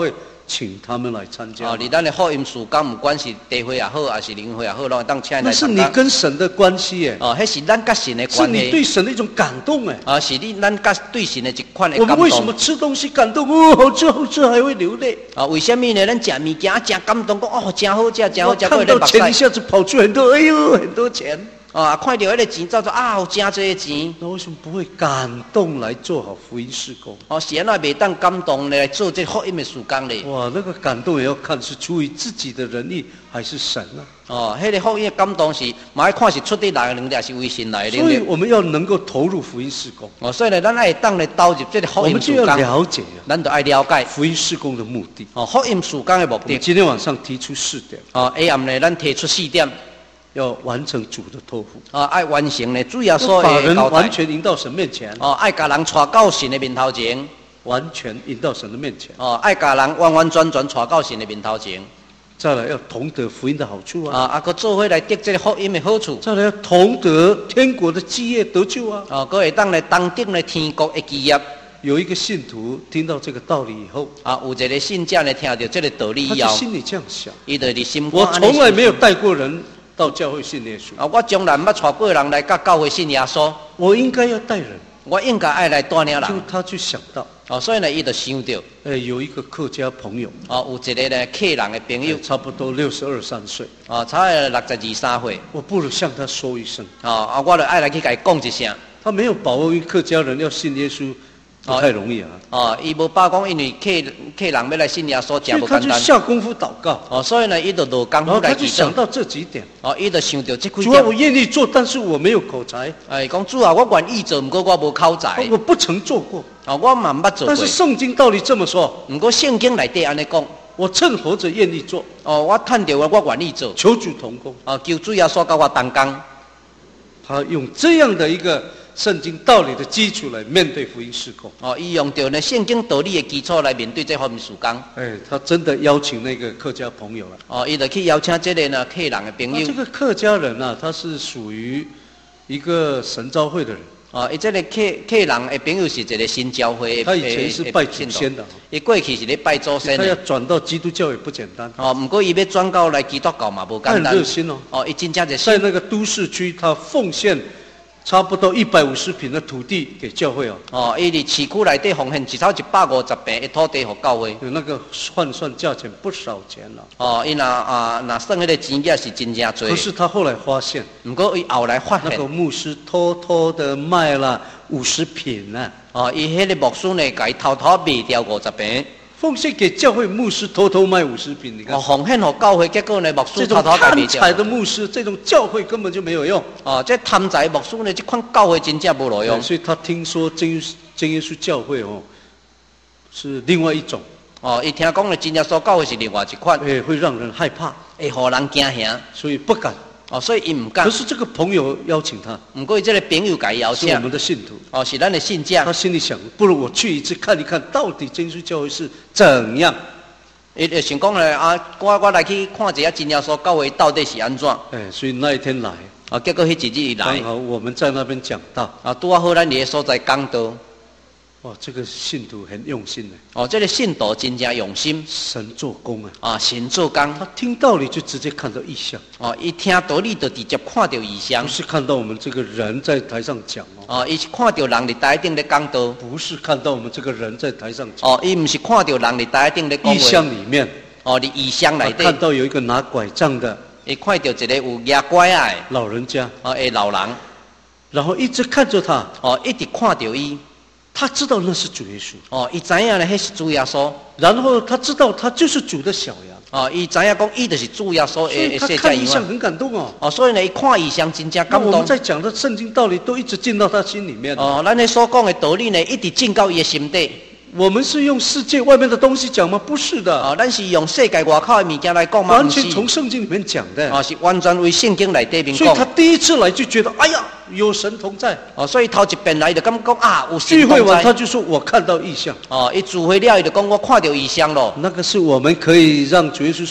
请他们来参加。 哦，你咱的福音事工，不管是地会也好，还是灵会也好，拢会当请来那是你参加。 跟神的关系耶， 哦，迄是咱甲神的是关系。 你对神的一种感动哎。 啊，是你咱甲对神的一款的我感们为什么动。 吃东西感动？哦，好吃好吃，还会流泪。 啊，为什么呢？咱食物件真感动，讲哦，真好食，真好我食， 看到钱一目屎。 下子跑出很多，哎呦，很多钱。 啊，看到迄个钱，照做啊，有真多的钱。 那为什么不会感动来做好福音事工？ 哦，是安怎袂当感动来做这福音的事工咧？ 哇，那个感动也要看是出于自己的仁义还是神啊。 哦，迄、那个福音的感动是，嘛要看是出地来的能力，还是为神来的能力。 所以我们要能够投入福音事工。 哦，所以呢，咱爱当来投入这个福音事我们就要工， 了解啊， 咱就爱了解福音事工的目的。 哦，福音事工的目的。 我们今天晚上提出四点， 哦，下暗呢，咱提出四点。 要完成主的托付。 啊，爱完成呢，主要所把人的交代完。全引到神面前， 哦，爱甲人带到神的面头前。 完全引到神的面前。 哦，爱甲人完完全全带到神的面头前。 再来要同得福音的好处啊！ 啊，啊，佮做伙来得这个福音的好处。 再来要同得天国的基业得救啊！ 哦，佮会当来当得呢天国的基业。 有一个信徒听到这个道理以后， 啊，有一个信者呢听到这个道理以后， 他就心里这样想： 伊就伫心我肝安尼从来没有想带过人到教会信耶稣， 啊，我从来毋捌带过人来甲教会信耶稣， 我应该要带人。 我应该爱来带领人。 就他去想到， 哦，所以呢，伊就想到， 哎，有一个客家朋友， 哦，有一个呢客人的朋友哎，差不多六十二三岁， 哦，差不多六十二三岁， 我不如向他说一声。 哦，啊，我就爱来去甲伊讲一声。 他没有把握，因为客家人要信耶稣不太容易啊， 哦，伊无把讲，因为客客人要来信耶稣， 所以他就真无简单。 下功夫祷告， 哦，所以呢，伊就落功然后他就夫来祈祷。 想到这几点。 哦，伊就想到这几主啊，我点。 愿意做，但是我没有口才， 哎，讲主啊，我愿意做，毋过我无口才。 我不曾做过。 哦，我嘛毋捌做过但是。圣经道理这么说， 毋过圣经内底安尼讲， 我趁活着愿意做， 哦，我趁着我愿意做。 求主同工。 哦，求主耶稣甲我同工。 他用这样的一个圣经道理的基础来面对福音事工。 哦，伊用着呢圣经道理的基础来面对这方面事工。 哎，他真的邀请那个客家朋友了。 哦，伊就去邀请这个呢客人的朋友那这。个客家人啊，他是属于一个神召会的人， 哦，伊这个客客人的朋友是一个新教会的。 他以前是拜祖先的， 伊过去是咧拜祖先他要的。 转到基督教也不简单， 哦，毋过伊要转到来基督教嘛无他很简单。 热心哦。 哦，伊真正热在心。 那个都市区，他奉献差不多一百五十平的土地给教会哦。 哦，伊伫市区内底奉献一头一百五十平的土地互教会。 有那个换算价钱不少钱了。 哦，伊若啊若算迄个钱也是真正多。 可是他后来发现， 毋过伊后来发现那个，牧师偷偷的卖了五十平呢、啊， 哦，伊迄个牧师呢，甲伊偷偷卖掉五十平。 奉献给教会牧师偷偷卖五十平，你看哦，奉献互教会，结果呢，牧这种师偷偷甲卖掉贪财。的牧师，这种教会根本就没有用。 哦，这贪财牧师呢，这款教会真正无路用。 所以他听说真耶稣真耶稣教会哦，是另外一种， 哦，伊听讲的真耶稣教会是另外一款， 哎，会让人害怕， 会互人惊吓。 所以不敢。 哦，所以伊毋敢可。是这个朋友邀请他， 毋过伊这个朋友甲伊邀请是我，们的信徒， 哦，是咱的信者他。心里想，不如我去一次看一看，到底真耶稣教会是怎样。 伊就想讲咧啊，我我来去看一下真耶稣教会到底是安怎。 哎，所以那一天来， 啊，结果迄一日伊来刚，好我们在那边讲道， 啊，拄啊好咱伫个所在讲道。 哇，这个信徒很用心呢， 哦，这个信徒真正用心。 神做工啊。 啊，神做工。 他听道理就直接看到异象， 哦，伊听道理就直接看到异象不。是看到我们这个人在台上讲哦， 哦，伊是看到人伫台顶咧讲道。 不是看到我们这个人在台上讲， 哦，伊毋是看到人伫台顶咧讲异话。 象里面， 哦，伫异象他内底， 看到有一个拿拐杖的伊看到一个有牙拐仔的老人家， 哦，诶老人。 然后一直看着他， 哦，一直看到伊。 他知道那是主耶稣， 哦，伊知影咧，迄是主耶稣。 然后他知道他就是主的小羊， 哦，伊知影讲，伊就是主耶稣所以的的他看异小羊啊。 象很感动哦。 哦，所以呢，伊看异象真正感动那我们。在讲的圣经道理都一直进到他心里面。 哦，咱咧所讲的道理呢，一直进到伊的心底。 我们是用世界外面的东西讲吗？不是的， 哦，咱是用世界外口的物件来讲嘛， 完毋是全。从圣经里面讲的。 哦，是完全为圣经内底面所以他讲。 第一次来就觉得，哎呀，有神同在。 哦，所以头一遍来就感觉讲啊，有神聚会完他同在。 就说，我看到异象。 哦，伊聚会了，伊就讲我看到异象咯。 那个是我们可以让主耶稣说，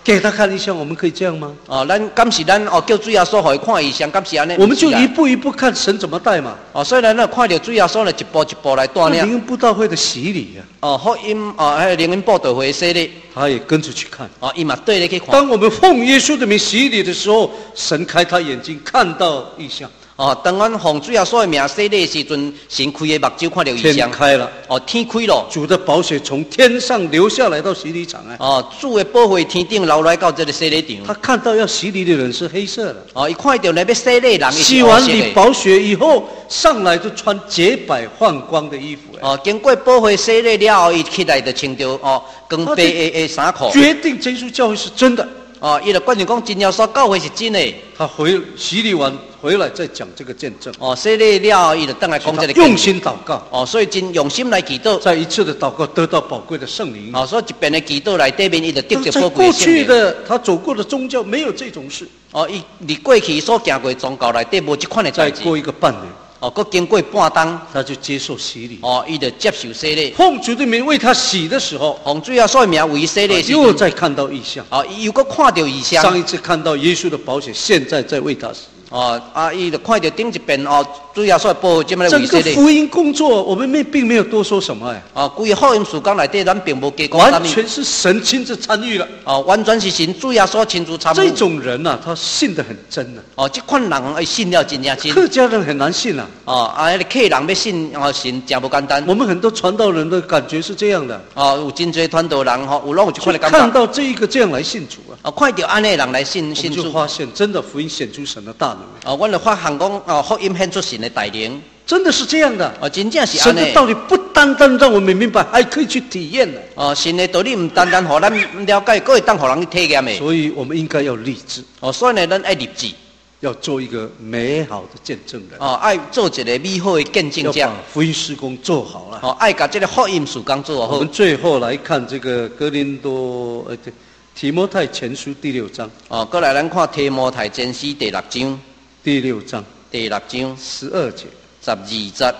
给他看异象，我们可以这样吗？ 哦，咱敢是咱哦叫主耶稣互伊看异象，敢是安尼？ 我们就一步一步看神怎么带嘛。 哦，所以咱呢看到主耶稣呢一步一步来带领。 灵恩布道会的洗礼啊， 哦，福音哦，还有灵恩布道会洗礼， 他也跟着去看。 哦，伊嘛对咧去看。 当我们奉耶稣的名洗礼的时候，神开他眼睛，看到异象。 哦，当阮奉主耶稣的名洗礼的时阵，神开的目睭看到异象。 天开了， 哦，天开了， 主的宝血从天上流下来到洗礼场啊。 哦，主的宝血天顶流来到这个洗礼场。 他看到要洗礼的人是黑色的。 哦，伊看到那要洗礼的人是洗完礼宝血以后，上来就穿洁白焕光的衣服。 哦，经过宝血洗礼了后，伊起来就穿着哦光白的的衫裤。 决定这稣教会是真的。 哦，伊就决定讲真耶稣教会是真的。 他回洗礼完回来再讲这个见证。 哦，洗礼了后，伊就等来讲这个。 用心祷告。 哦，所以真用心来祈祷。 在一次的祷告得到宝贵的圣灵。 哦，所以一边的祈祷来对面，伊就得着宝贵的圣灵。在过去的他走过的宗教没有这种事。 哦，伊你过去所行过宗教内底无这款的代志。 再过一个半年。 哦，佮经过半冬， 他就接受洗礼。 哦，伊就接受洗礼。 奉主的名为他洗的时候， 奉主耶稣的名为洗礼的时候， 又再看到异象。 哦，伊又佮看到异象。 上一次看到耶稣的宝血，现在在为他洗。 哦，啊，伊就看到顶一遍哦，主耶稣的宝血这么来为洗礼。 整个福音工作，我们没并没有多说什么哎。 哦，规个福音事工内底，咱并无加讲完全是神亲自参与了。 哦，完全是神主耶稣亲自参与。 这种人呐、啊，他信得很真呐、 啊。哦，这款人哎信了真正真。 客家人很难信啊。 哦，啊，那个客人要信哦神真不简单。 我们很多传道人的感觉是这样的。 哦，有真多传道人吼，有拢有这款的感觉。 看到这一个这样来信主啊。 哦，看到安尼人来信信主。 我们就发现真的福音显出神的大能。 哦，我就发现讲哦，福音显出神的大能。 真的是这样的。 哦，真正是安尼。神的道理不单单让我们明白，还可以去体验的。 哦，神的道理唔单单互咱了解，佫会当互人去体验的。 所以我们应该要立志。 哦，所以呢，咱爱立志， 要做一个美好的见证人。 哦，爱做一个美好的见证者。 要把福音事工做好了。 哦，爱把这个福音事工做好。 我们最后来看这个哥林多呃对提摩太前书第六章。 哦，过来咱看提摩太前书第六章。 第六章。 第六章十二节。 十二节。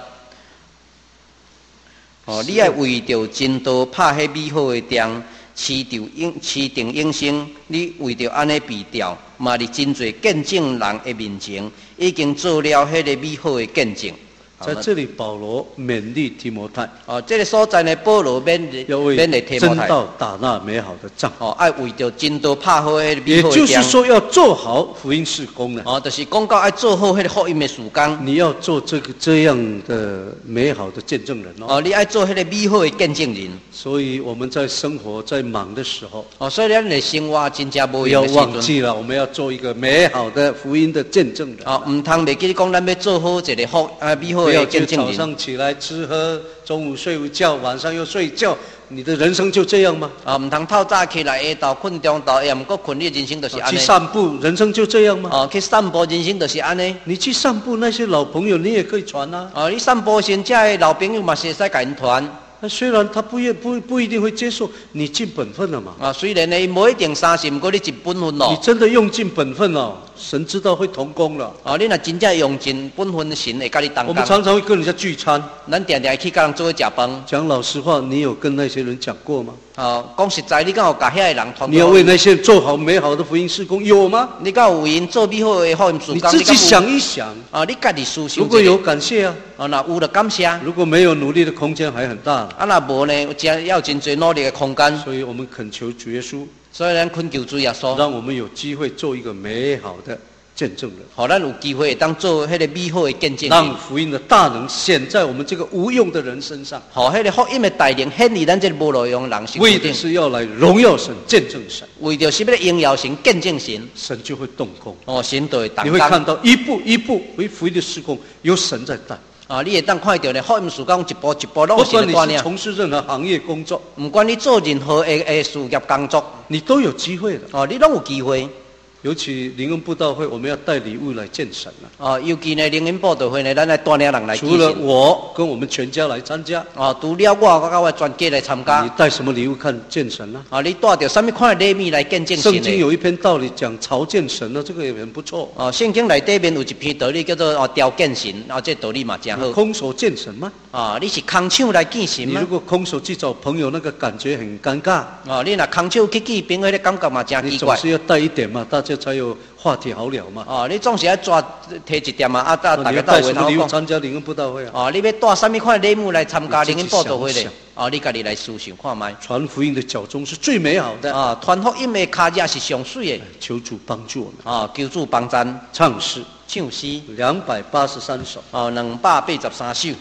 哦，你爱为着真道拍迄美好的仗，持定永持定永生。你为着安尼被调，嘛伫真侪见证人的面前，已经做了迄个美好的见证。 在这里，保罗勉励提摩太。 哦，这个所在呢，保罗勉励勉励提摩太。 真道打那美好的仗。 哦，爱为着真道拍好迄个美好的仗。 也就是说，要做好福音事工呢。 哦，就是讲到爱做好迄个福音的事工。 你要做这个这样的美好的见证人哦。 哦，你爱做迄个美好的见证人。 所以我们在生活在忙的时候。 哦，所以咱的生活真正无不要忘记了，我们要做一个美好的福音的见证人。 哦，唔通袂记讲咱要做好一个福啊美好。 不要就早上起来吃喝，中午睡午觉，晚上又睡觉，你的人生就这样吗？ 啊，唔通透早起来下昼困中昼，也唔过困，你的人生就是安尼。 去散步，人生就这样吗？ 哦，去散步，人生就是安尼。 你去散步，那些老朋友你也可以传啊。 哦，你散步时，这些老朋友嘛是会使甲因传。 那虽然他不也不不一定会接受，你尽本分了嘛。 啊，虽然呢，无一定相信，不过你尽本分咯。 你真的用尽本分了，神知道会同工了。 啊，你若真正用尽本分，神会甲你同工。 我们常常会跟人家聚餐， 咱定定去甲人做伙食饭。 讲老实话，你有跟那些人讲过吗？ 哦，讲实在，你敢有甲遐个人传？ 你要为那些做好美好的福音事工，有吗？ 你敢有为因做美好的福音事工？ 你自己想一想。 啊，你家己思想。 如果有感谢啊。 哦，那有就感谢。 如果没有，努力的空间还很大。 啊，那无呢？真要真侪努力的空间。 所以我们恳求主耶稣。 所以咱恳求主耶稣， 让我们有机会做一个美好的见证人。 好，咱有机会当做迄个美好的见证人。 让福音的大能显在我们这个无用的人身上。 好，迄个福音的大能显伫咱这无路用人身上。 为的是要来荣耀神、见证神。 为着是要荣耀神、见证神， 神就会动工。 哦，神就会动工。 你会看到一步一步为福音的事工，有神在带。 啊，你会当看到呢，福音事工一步一步拢是在带领。 不管你是从事任何行业工作， 唔管你做任何的的事业工作， 你都有机会的。 哦，你拢有机会。 尤其灵恩布道会，我们要带礼物来见神了。 哦，尤其呢，灵恩布道会呢，咱来带领人来见神。 除了我跟我们全家来参加。 哦，除了我，我跟我全家来参加。 你带什么礼物看见神呢？ 哦，你带着什么款的礼物来见证神呢？ 圣经有一篇道理讲朝见神呢，这个也很不错。 哦，圣经内底面有一篇道理叫做哦朝见神，哦这道理嘛真好。 空手见神吗？ 啊、哦，你是空手来见神吗？ 你如果空手去找朋友，那个感觉很尴尬。 哦，你若空手去见朋友，那感觉嘛真奇怪。 你总是要带一点嘛，大家才有话题好聊嘛。 哦，你总是要抓摕一点嘛，啊，大大家带什么礼物讲。 参加灵恩布道会啊？ 哦，你要带什么款礼物来参加灵恩布道会咧？哦，你家己来思想看卖。 传福音的脚中是最美好的。 啊、哦，传福音的脚也是上水的。 求主帮助我们。 啊、哦，求主帮咱。 唱诗， 唱诗， 两百八十三首。 哦，两百八十三首。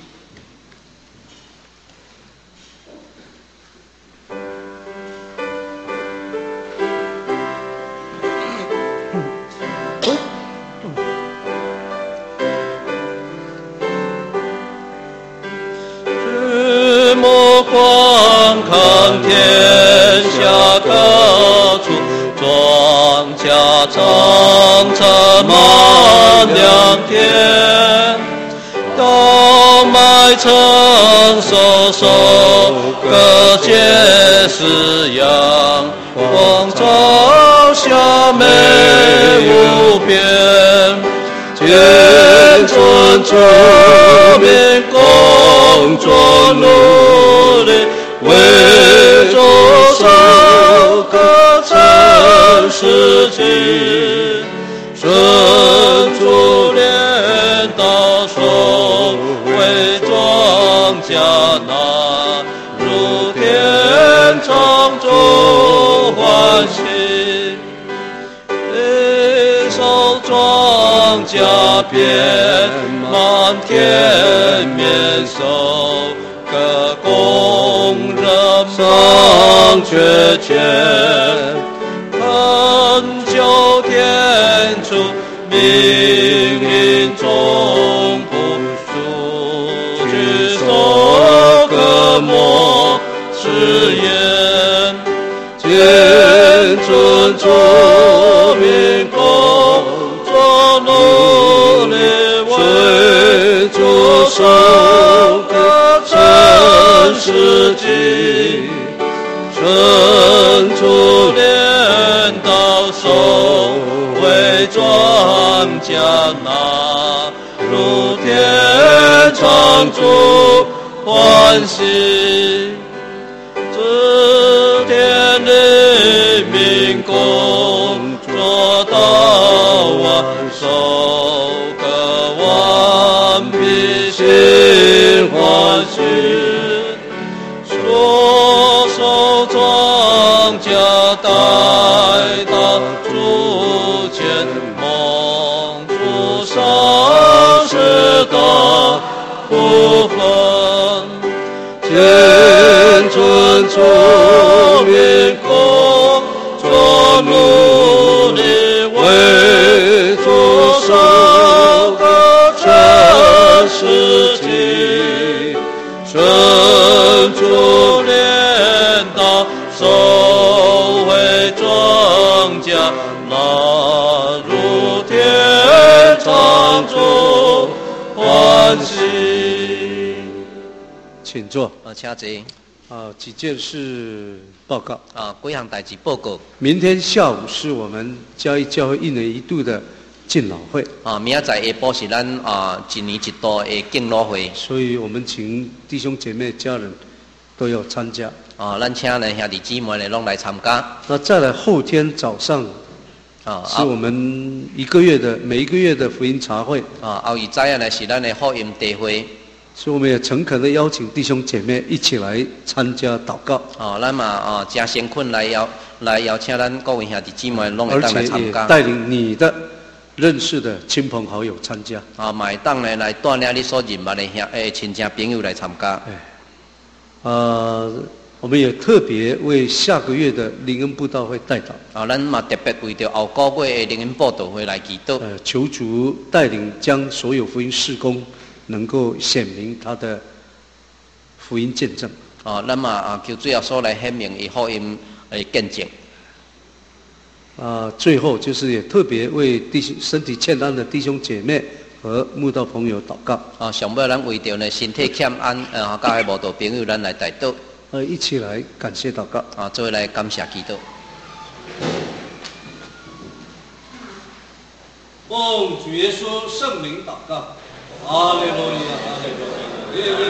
观看天下各处，庄稼层层满良田，要麦成熟熟，各结实阳光照下美无边。见尊主面工作努力，为着首个城市情，顺主镰刀手，为庄稼拿，如天长中欢喜。一手庄稼遍满田面收，各工人上缺钱，恳求天主命运中不属，举手各莫食言，见尊主民工作努力，为主守个城市经，伸出镰刀手，为庄稼拿，如天长主欢喜。指天的民工作到完收，各完毕心欢喜。所收庄稼带到主前，蒙主赏赐的福分。见尊主民工作努力，为主守个城市经，顺主镰刀收回庄稼，纳入天长中欢喜。 请坐。 啊，请坐。 啊，几件事报告。 啊，几项代志报告。 明天下午是我们嘉义教会一年一度的敬老会。 啊，明仔载下晡是咱啊一年一度的敬老会。所以我们请弟兄姐妹、家人都要参加。 啊，咱请呢兄弟姊妹呢拢来参加。 那再来后天早上。啊，是我们一个月的每一个月的福音茶会。 啊，后日早上呢是咱的福音茶会。 所以我们也诚恳的邀请弟兄姐妹一起来参加祷告。 哦，咱嘛哦，真诚恳来邀来邀请咱各位兄弟姊妹拢会当来参加。 而且也带领你的认识的亲朋好友参加。 啊，嘛会当呢来带领你所认捌的兄诶亲戚朋友来参加。 哎，呃，我们也特别为下个月的灵恩布道会代祷。 啊，咱嘛特别为着后个月的灵恩布道会来祈祷。 呃，求主带领将所有福音事工能够显明他的福音见证。 哦，咱嘛啊求主耶稣来显明伊福音的见证。 啊，最后就是也特别为弟兄身体欠安的弟兄姐妹和慕道朋友祷告。 啊，上尾咱为着呢身体欠安，呃，教会慕道朋友，咱来代祷。 呃，一起来感谢祷告。 啊，做来感谢祈祷。 奉主耶稣圣名祷告，哈利路亚，哈利路亚。